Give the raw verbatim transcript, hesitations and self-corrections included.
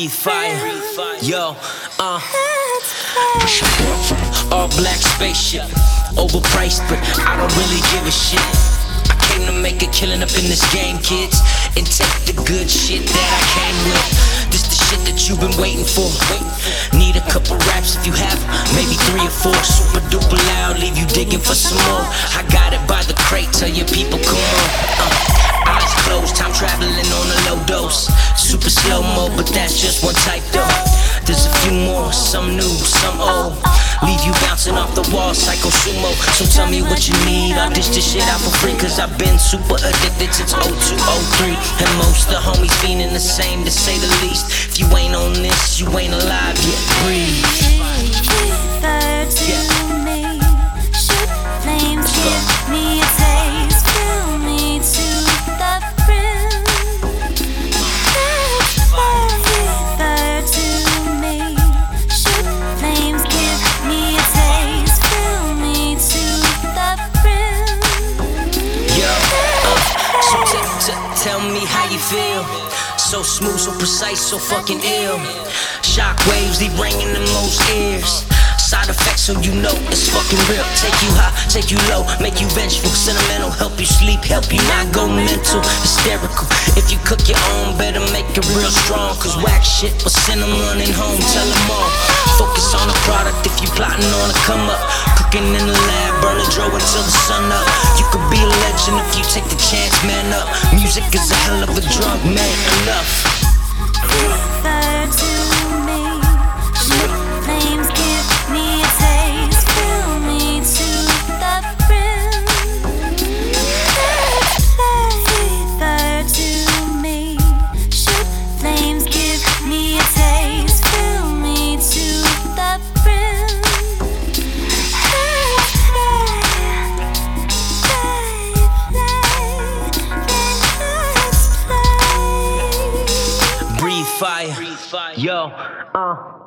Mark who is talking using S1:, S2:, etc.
S1: Breathe fire, yo, uh all black spaceship, overpriced, but I don't really give a shit. I came to make a killing up in this game, kids, and take the good shit that I came with. This the shit that you've been waiting for. Need a couple raps if you have, maybe three or four. Super duper loud, leave you digging for some more. I got it by the crate, tell your people come on. uh, Eyes closed, time traveling on a low dose. Super slow-mo, but that's just one type though. There's a few more, some new, some old. Leave you bouncing off the wall, psycho sumo. So tell me what you need, I'll dish this shit out for free. Cause I've been super addicted since oh two oh three. And most the homies feeling the same, to say the least. If you ain't on this, you ain't alive yet. Breathe. Yeah. Tell me how you feel. So smooth, so precise, so fucking ill. Shockwaves, they ringing in most ears. Side effects, so you know it's fucking real. Take you high, take you low, make you vengeful, sentimental, help you sleep, help you not go mental, hysterical. If you cook your own, better make it real strong. Cause whack shit will send them running home, tell them all. Focus on the product if you plotting on a come up. Cooking in the lab, burn a dro until the sun up. You could be a legend if you take the chance, man up. Music is a hell of a drug, man, enough. Fire, yo, uh